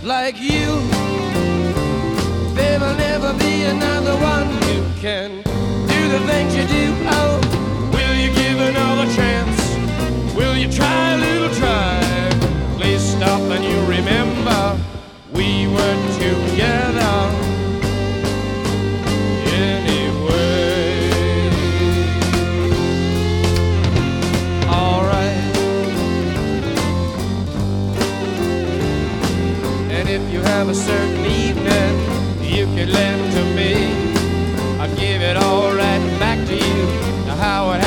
like you. There will never be another one who can do the things you do. Oh,